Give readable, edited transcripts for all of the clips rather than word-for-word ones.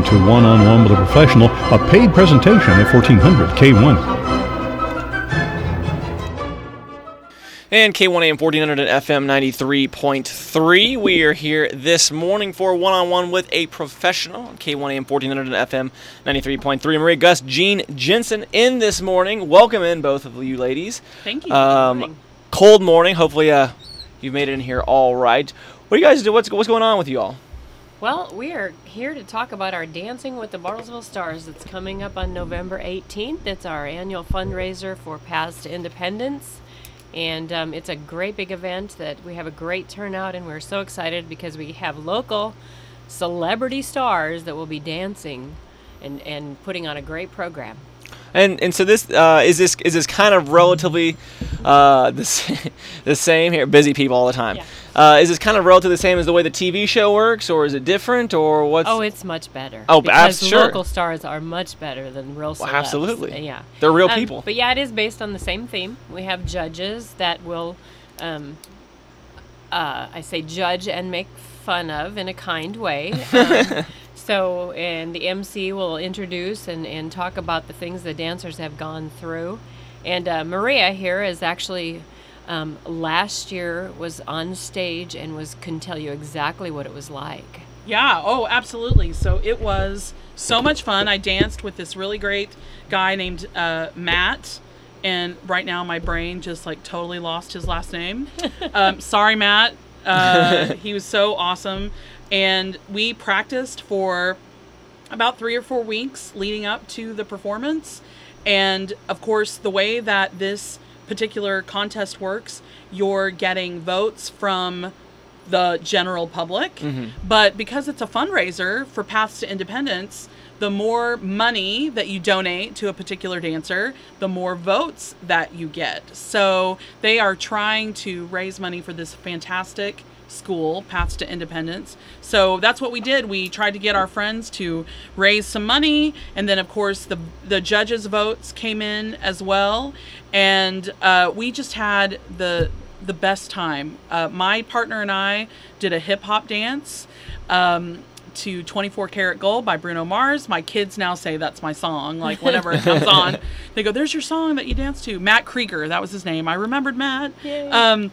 listening to One-on-One with a Professional, a paid presentation at 1400 K1. And K1 AM 1400 and FM 93.3. We are here this morning for One-on-One with a Professional on K1 AM 1400 and FM 93.3. Maria Gus, Jean Jensen in this morning. Welcome in, both of you ladies. Thank you. Good morning. Cold morning. Hopefully you've made it in here all right. What do you guys do? What's going on with you all? Well, we are here to talk about our Dancing with the Bartlesville Stars that's coming up on November 18th. It's our annual fundraiser for Paths to Independence. And it's a great big event that we have a great turnout, and we're so excited because we have local celebrity stars that will be dancing and putting on a great program. And so this is this kind of relatively the same here. Busy people all the time. Yeah. Is this kind of relatively the same as the way the TV show works, or is it different, or what's? Oh, it's much better. Oh, because sure. local stars are much better than real celebs. Well, absolutely. Yeah. They're real people. But yeah, it is based on the same theme. We have judges that will, I say judge and make fun of in a kind way. And the MC will introduce and talk about the things the dancers have gone through. And Maria here is actually, last year was on stage and can tell you exactly what it was like. Yeah, oh, absolutely. So it was so much fun. I danced with this really great guy named Matt. And right now my brain just like totally lost his last name. Sorry, Matt. He was so awesome. And we practiced for about 3 or 4 weeks leading up to the performance. And of course, the way that this particular contest works, you're getting votes from the general public. Mm-hmm. But because it's a fundraiser for Paths to Independence, the more money that you donate to a particular dancer, the more votes that you get. So they are trying to raise money for this fantastic school, Paths to Independence. So that's what we did. We tried to get our friends to raise some money, and then of course the judges' votes came in as well, and we just had the best time. My partner and I did a hip hop dance to 24 Karat Gold by Bruno Mars. My kids now say that's my song, like whenever it comes on, they go, "There's your song that you danced to." Matt Krieger, that was his name. I remembered Matt. Yay.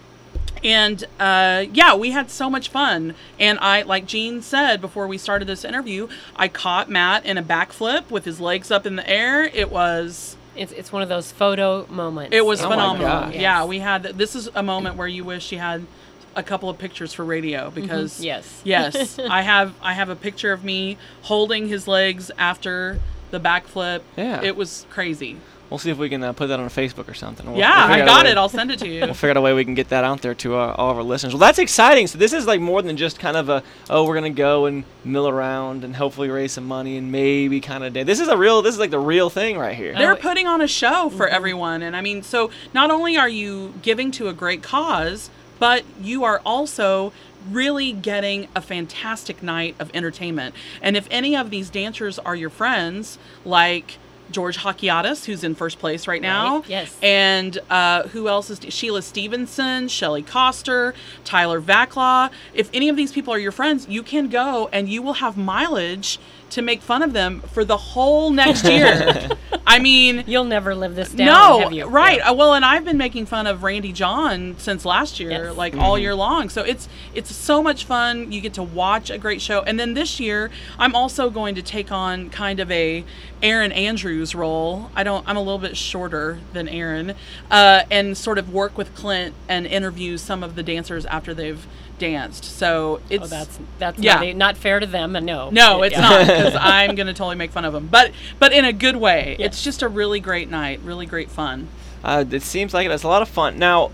Yeah, we had so much fun. And I, like Jean said before we started this interview, I caught Matt in a backflip with his legs up in the air. It was... It's one of those photo moments. It was my phenomenal. God. Yes. Yeah, we had... This is a moment where you wish you had a couple of pictures for radio, because... Mm-hmm. Yes. Yes. I have a picture of me holding his legs after the backflip. Yeah. It was crazy. We'll see if we can put that on Facebook or something. I got it. I'll send it to you. We'll figure out a way we can get that out there to all of our listeners. Well, that's exciting. So this is like more than just kind of we're going to go and mill around and hopefully raise some money and maybe kind of This is like the real thing right here. They're putting on a show for everyone. And I mean, so not only are you giving to a great cause, but you are also really getting a fantastic night of entertainment. And if any of these dancers are your friends, like George Hakiatis, who's in first place right now. Right. Yes. And who else is Sheila Stevenson, Shelley Coster, Tyler Vaclaw. If any of these people are your friends, you can go and you will have mileage to make fun of them for the whole next year. I mean, You'll never live this down, no, have you? right. Yeah. Well, and I've been making fun of Randy John since last year, Yes. like all year long. So it's so much fun. You get to watch a great show. And then this year, I'm also going to take on kind of a Aaron Andrews role. I'm a little bit shorter than Aaron, and sort of work with Clint and interview some of the dancers after they've danced. So it's that's yeah. not fair to them. No, it's not, because I'm gonna totally make fun of them, but in a good way. Yes. It's just a really great night, really great fun. It seems like it's a lot of fun. Now,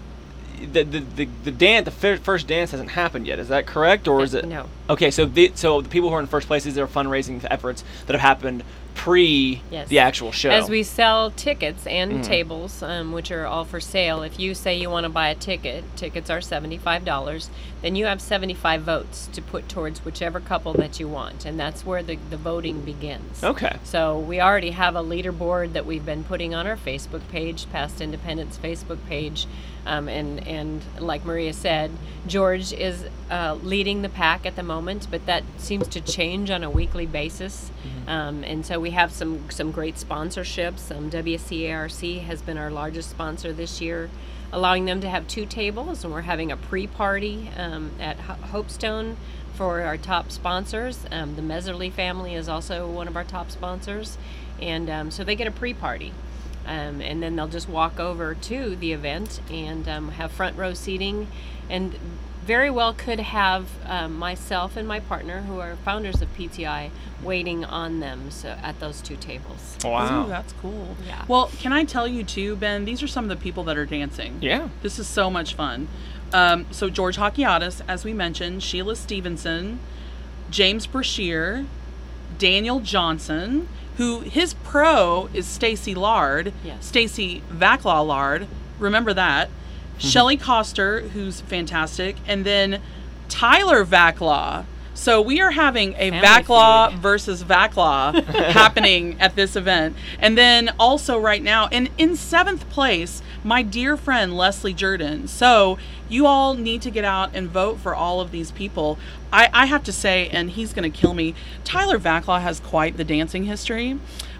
the first dance hasn't happened yet. Is that correct, or is it? No. Okay, so the people who are in first place, these are fundraising efforts that have happened pre Yes. the actual show. As we sell tickets and tables, which are all for sale, if you say you want to buy a ticket, tickets are $75, then you have 75 votes to put towards whichever couple that you want, and that's where the voting begins. Okay. So we already have a leaderboard that we've been putting on our Facebook page, Past Independence Facebook page. And like Maria said, George is leading the pack at the moment, but that seems to change on a weekly basis. And so we have some great sponsorships. WCARC has been our largest sponsor this year, allowing them to have 2 tables, and we're having a pre-party at Hopestone for our top sponsors. The Meserly family is also one of our top sponsors, and so they get a pre-party. And then they'll just walk over to the event and have front row seating, and very well could have myself and my partner, who are founders of PTI, waiting on them at those 2 tables. Wow. Ooh, that's cool. Yeah. Well, can I tell you too, Ben, these are some of the people that are dancing. Yeah. This is so much fun. So George Hakiatis, as we mentioned, Sheila Stevenson, James Brashear, Daniel Johnson, who his pro is Stacy Lard, Yes. Stacy Vaclaw Lard, remember that. Shelly Coster, who's fantastic, and then Tyler Vaclaw. So we are having a Family Vaclaw feud. versus Vaclaw happening at this event. And then also right now, and in 7th place, my dear friend Leslie Jordan. So you all need to get out and vote for all of these people. I have to say, and he's going to kill me, Tyler Vaclaw has quite the dancing history.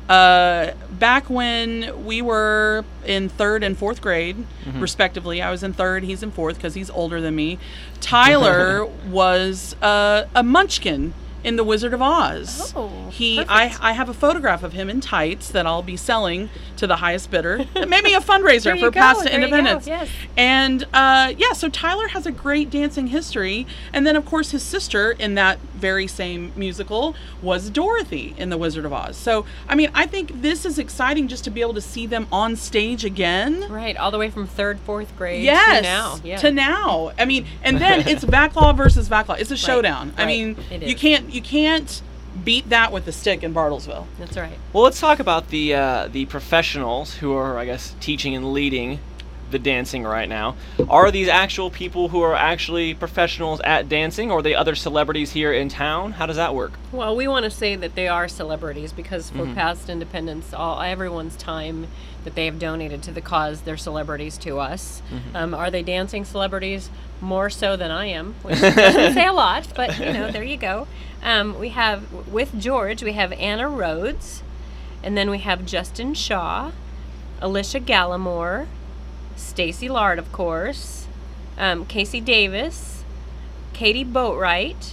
Back when we were in 3rd and 4th grade, respectively, I was in 3rd, he's in 4th because he's older than me. Tyler was a munchkin in The Wizard of Oz. Oh, I have a photograph of him in tights that I'll be selling to the highest bidder. Maybe a fundraiser There you for go, Past to there you go, Independence. yes. And so Tyler has a great dancing history. And then, of course, his sister in that very same musical was Dorothy in The Wizard of Oz. So, I mean, I think this is exciting just to be able to see them on stage again. Right, all the way from 3rd, 4th grade Yes, to now. Yeah. to now. I mean, and then it's Vaclaw versus Vaclaw. It's a showdown. I right, mean, it you is. can't beat that with a stick in Bartlesville. That's right. Well, let's talk about the professionals who are, I guess, teaching and leading the dancing right now. Are these actual people who are actually professionals at dancing, or are they other celebrities here in town? How does that work? Well, we want to say that they are celebrities because for Past Independence, everyone's time that they have donated to the cause, they're celebrities to us. Are they dancing celebrities? More so than I am, which doesn't say a lot, but there you go. We have, with George, we have Anna Rhodes, and then we have Justin Shaw, Alicia Gallimore, Stacy Lard, of course, Casey Davis, Katie Boatwright,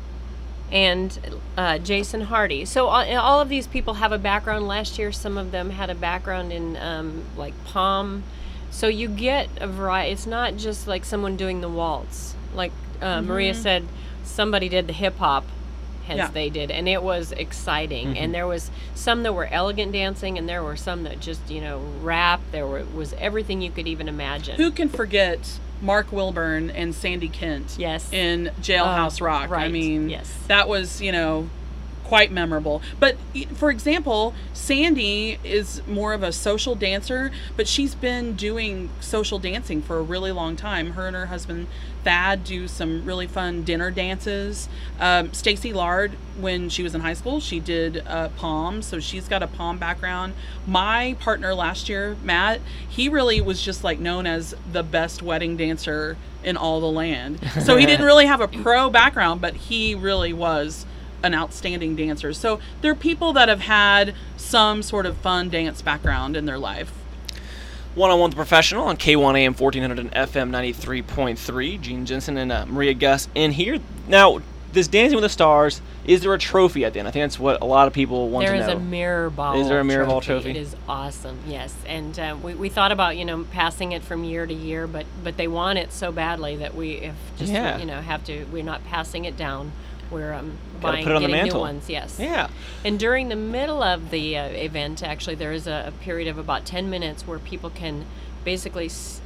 and Jason Hardy. So all of these people have a background. Last year, some of them had a background in like Palm. So you get a variety. It's not just like someone doing the waltz. Like Maria said, somebody did the hip hop. They did, and it was exciting. And there was some that were elegant dancing, and there were some that just rap. Was everything you could even imagine. Who can forget Mark Wilburn and Sandy Kent? Yes. In Jailhouse Rock. right. I mean, Yes. that was quite memorable. But for example, Sandy is more of a social dancer, but she's been doing social dancing for a really long time. Her and her husband Thad do some really fun dinner dances. Stacy Lard, when she was in high school, she did Palm, so she's got a Palm background. My partner last year, Matt, he really was just like known as the best wedding dancer in all the land. So he didn't really have a pro background, but he really was an outstanding dancer. So there are people that have had some sort of fun dance background in their life. One-on-one with the professional on K1 AM 1400 and FM 93.3. Gene Jensen and Maria Gus in here. Now, this Dancing with the Stars, is there a trophy at the end? I think that's what a lot of people want to know. There is a mirror ball. Is there a mirror ball trophy? It is awesome, yes. And we thought about passing it from year to year, but they want it so badly that we're not passing it down. We're Gotta put it on the getting mantle. new ones, yes. Yeah. And during the middle of the event, actually, there is a period of about 10 minutes where people can basically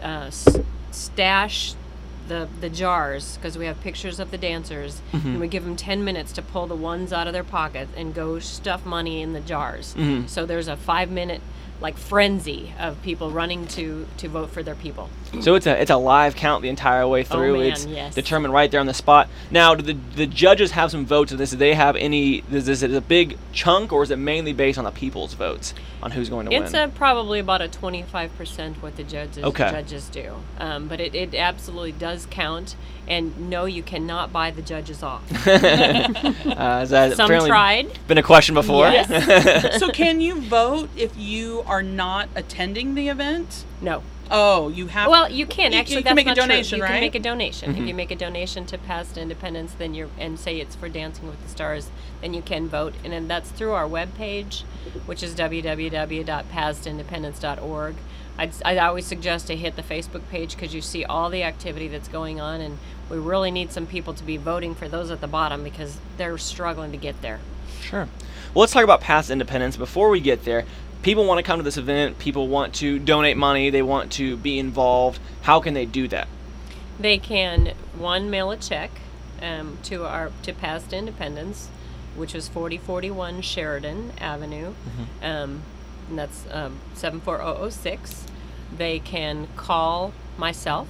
stash the jars, because we have pictures of the dancers, and we give them 10 minutes to pull the ones out of their pocket and go stuff money in the jars. So there's a 5-minute like frenzy of people running to vote for their people. So it's a live count the entire way through. Man, it's yes. determined right there on the spot. Now, do the judges have some votes in this? Do they have any? Is it a big chunk, or is it mainly based on the people's votes on who's going to It's win? probably about a 25% what the judges do. But it absolutely does count. And no, you cannot buy the judges off. Has that Some apparently tried. been a question before? Yes. So can you vote if you are not attending the event? No. Oh, you have. Well, you can You actually. can That's make a not true. donation, You right? can make a donation. Mm-hmm. If you make a donation to Past Independence, then and say it's for Dancing with the Stars, then you can vote, and then that's through our webpage, which is www.pastindependence.org. I'd always suggest to hit the Facebook page because you see all the activity that's going on, and we really need some people to be voting for those at the bottom because they're struggling to get there. Sure. Well, let's talk about Past Independence. Before we get there, people want to come to this event. People want to donate money. They want to be involved. How can they do that? They can mail a check to Past Independence, which is 4041 Sheridan Avenue, and that's 74006. They can call myself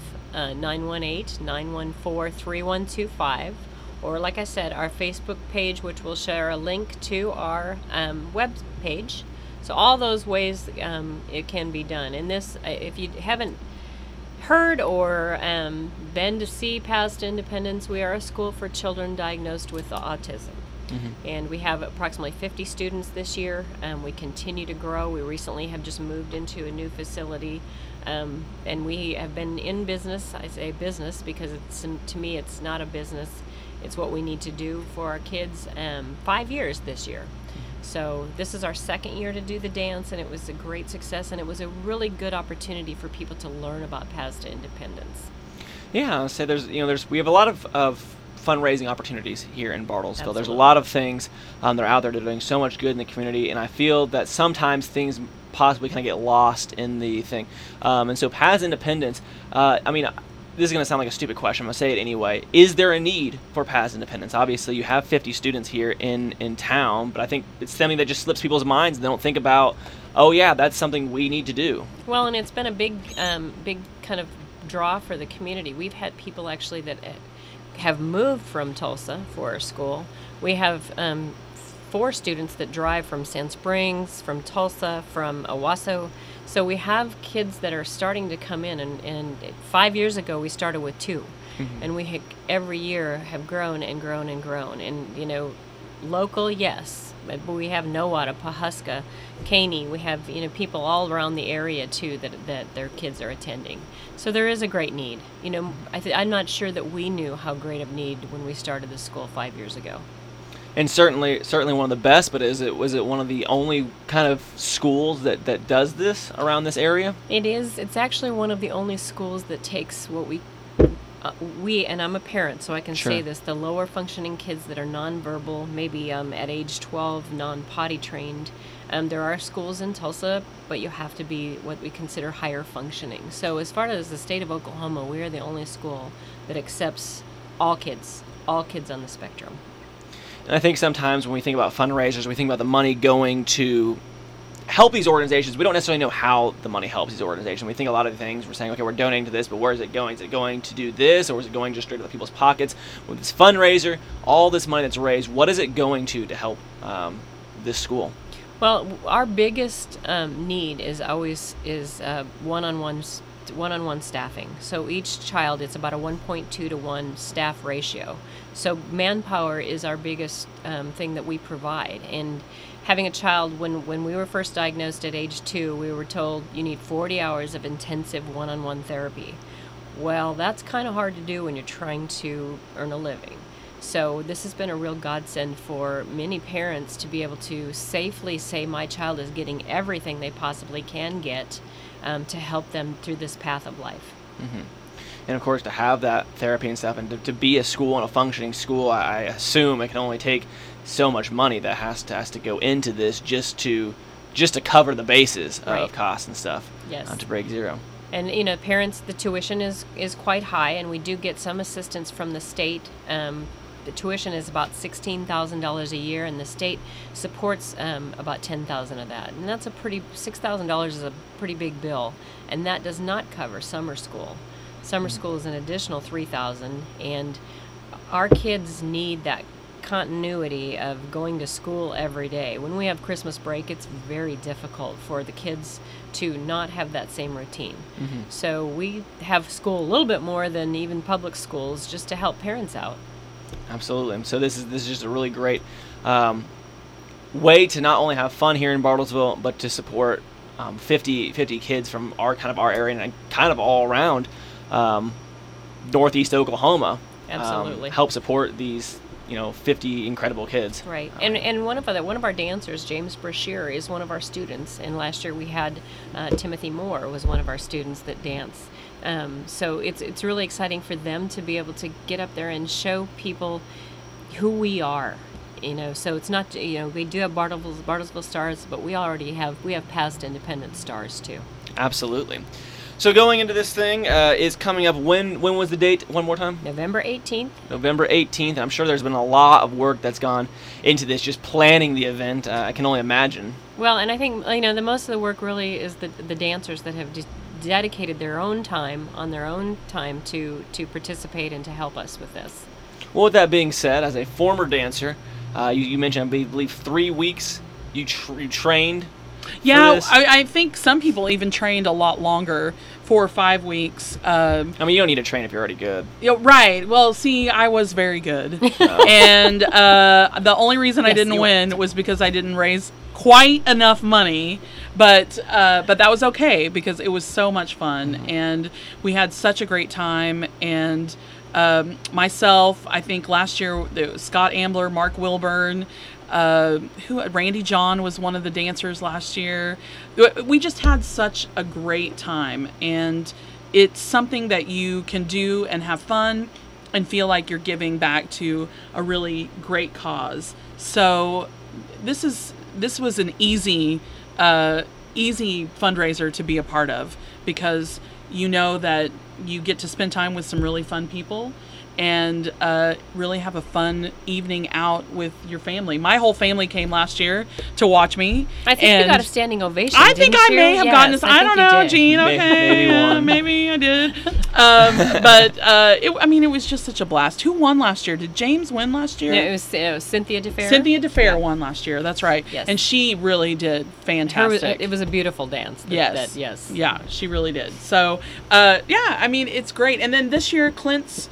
918-914-3125, or like I said, our Facebook page, which will share a link to our web page. So all those ways it can be done. And this, if you haven't heard or been to see Past Independence, we are a school for children diagnosed with autism. And we have approximately 50 students this year. We continue to grow. We recently have just moved into a new facility. And we have been in business. I say business because to me it's not a business. It's what we need to do for our kids. 5 years this year. So this is our second year to do the dance, and it was a great success, and it was a really good opportunity for people to learn about Past Independence. Yeah, I'll say we have a lot of fundraising opportunities here in Bartlesville. Absolutely. There's a lot of things that are out there that are doing so much good in the community, and I feel that sometimes things possibly kind of get lost in the thing. And so Past Independence, this is going to sound like a stupid question. I'm going to say it anyway. Is there a need for Past Independence? Obviously, you have 50 students here in town, but I think it's something that just slips people's minds and they don't think about, oh, yeah, that's something we need to do. Well, and it's been a big kind of draw for the community. We've had people actually that have moved from Tulsa for our school. We have 4 students that drive from Sand Springs, from Tulsa, from Owasso. So we have kids that are starting to come in, and 5 years ago we started with 2, and we every year have grown and grown and grown. And local, yes, but we have Nowata, Pawhuska, Caney. We have people all around the area too that their kids are attending. So there is a great need. I'm not sure that we knew how great of need when we started the school 5 years ago. And certainly one of the best, but was it one of the only kind of schools that does this around this area? It is. It's actually one of the only schools that takes what we and I'm a parent, so I can Sure. say this, the lower functioning kids that are nonverbal, maybe at age 12, non-potty trained. There are schools in Tulsa, but you have to be what we consider higher functioning. So as far as the state of Oklahoma, we are the only school that accepts all kids on the spectrum. And I think sometimes when we think about fundraisers, we think about the money going to help these organizations. We don't necessarily know how the money helps these organizations. We think a lot of things. We're saying, okay, we're donating to this, but where is it going? Is it going to do this, or is it going just straight to the people's pockets? With this fundraiser, all this money that's raised, what is it going to help this school? Well, our biggest need is always one-on-one staffing. So each child, it's about a 1.2 to 1 staff ratio. So manpower is our biggest thing that we provide. And having a child, when we were first diagnosed at age 2, we were told you need 40 hours of intensive one-on-one therapy. Well, that's kind of hard to do when you're trying to earn a living. So this has been a real godsend for many parents to be able to safely say my child is getting everything they possibly can get to help them through this path of life. Mm-hmm. And of course, to have that therapy and stuff, and to be a school and a functioning school, I assume it can only take so much money that has to go into this just to cover the bases Right. of costs and stuff. Yes. To break zero. And parents, the tuition is quite high, and we do get some assistance from the state the tuition is about $16,000 a year, and the state supports about $10,000 of that. And that's $6,000 is a pretty big bill, and that does not cover summer school. Summer school is an additional $3,000, and our kids need that continuity of going to school every day. When we have Christmas break, it's very difficult for the kids to not have that same routine. So we have school a little bit more than even public schools, just to help parents out. Absolutely. So this is just a really great way to not only have fun here in Bartlesville, but to support 50 kids from our area and kind of all around Northeast Oklahoma. Absolutely. Help support these 50 incredible kids. Right. And one of our dancers, James Brashear, is one of our students. And last year we had Timothy Moore was one of our students that danced. So it's really exciting for them to be able to get up there and show people who we are. So it's not, we do have Bartlesville Stars, but we have past Independent Stars too. Absolutely. So going into this thing is coming up. When was the date? One more time. November 18th. November 18th. I'm sure there's been a lot of work that's gone into this, just planning the event. I can only imagine. Well, and I think the most of the work really is the dancers that have dedicated their own time to participate and to help us with this. Well, with that being said, as a former dancer, you mentioned, I believe, 3 weeks you trained. Yeah, I think some people even trained a lot longer, 4 or 5 weeks. I mean, you don't need to train if you're already good. Right. Well, see, I was very good. And the only reason I didn't win was because I didn't raise quite enough money. But that was okay because it was so much fun. And we had such a great time. And myself, I think last year, Scott Ambler, Mark Wilburn, Randy John was one of the dancers last year. We just had such a great time, and it's something that you can do and have fun and feel like you're giving back to a really great cause. So this was an easy fundraiser to be a part of, because that you get to spend time with some really fun people and really have a fun evening out with your family. My whole family came last year to watch me. I think you got a standing ovation. I think I may have gotten this. I don't know, Jean. Okay, maybe one. Maybe I did. But it was just such a blast. Who won last year? Did James win last year? No, it was Cynthia DeFair. Cynthia DeFair won last year. That's right. Yes. And she really did fantastic. It was a beautiful dance. Yes. Yes. Yeah, she really did. So, it's great. And then this year, Clint's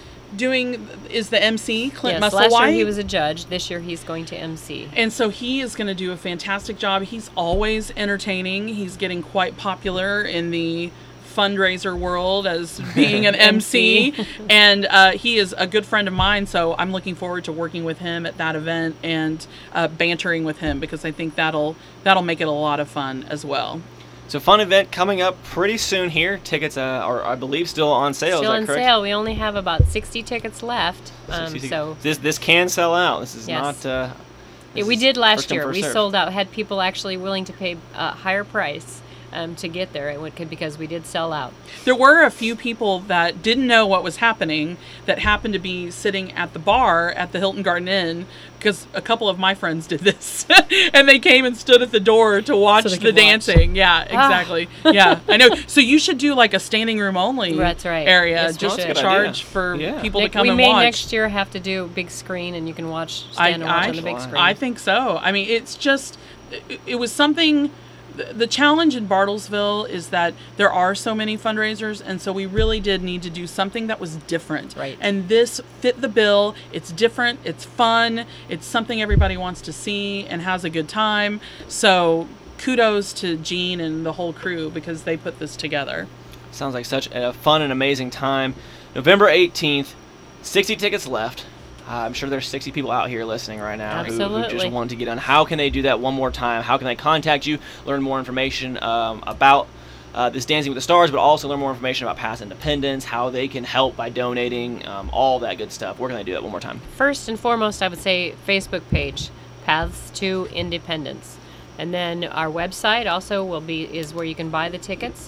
is the MC, Clint Musselwhite. Last year he was a judge. This year he's going to MC. And so he is going to do a fantastic job. He's always entertaining. He's getting quite popular in the fundraiser world as being an MC. And he is a good friend of mine, so I'm looking forward to working with him at that event and bantering with him, because I think that'll make it a lot of fun as well. So fun event coming up pretty soon here. Tickets are, I believe, still on sale. Still is that on correct? sale. We only have about 60 tickets left. So this can sell out. This is yes. not. We did last year. First We serve. sold out. Had people actually willing to pay a higher price to get there. Because we did sell out. There were a few people that didn't know what was happening that happened to be sitting at the bar at the Hilton Garden Inn, because a couple of my friends did this, and they came and stood at the door to watch the dancing. Yeah, exactly. Yeah, I know. So you should do like a standing room only That's right. area. Yes, just we should. charge for people to come and We watch. may next year have to do a big screen, and you can stand and watch on the big screen. I think so. I mean, it's just, it was something. The challenge in Bartlesville is that there are so many fundraisers, and so we really did need to do something that was different. Right. And this fit the bill. It's different. It's fun. It's something everybody wants to see and has a good time. So kudos to Jean and the whole crew, because they put this together. Sounds like such a fun and amazing time. November 18th, 60 tickets left. I'm sure there's 60 people out here listening right now who just want to get on. How can they do that one more time? How can they contact you, learn more information about this Dancing with the Stars, but also learn more information about Past Independence, how they can help by donating, all that good stuff? Where can they do that one more time? First and foremost, I would say Facebook page, Paths to Independence. And then our website also is where you can buy the tickets,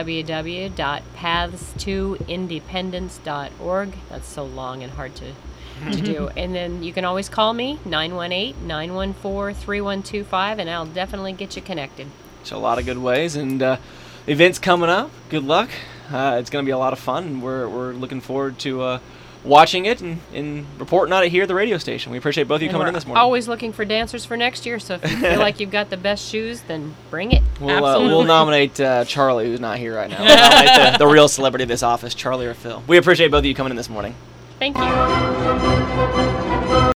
www.pathstoindependence.org. That's so long and hard to to do. And then you can always call me, 918-914-3125, and I'll definitely get you connected. So a lot of good ways, and events coming up. Good luck. It's going to be a lot of fun, and we're looking forward to watching it and reporting on it here at the radio station. We appreciate both of you coming in this morning. Always looking for dancers for next year, so if you feel like you've got the best shoes, then bring it. We'll nominate Charlie, who's not here right now. We'll nominate the real celebrity of this office, Charlie or Phil. We appreciate both of you coming in this morning. Thank you.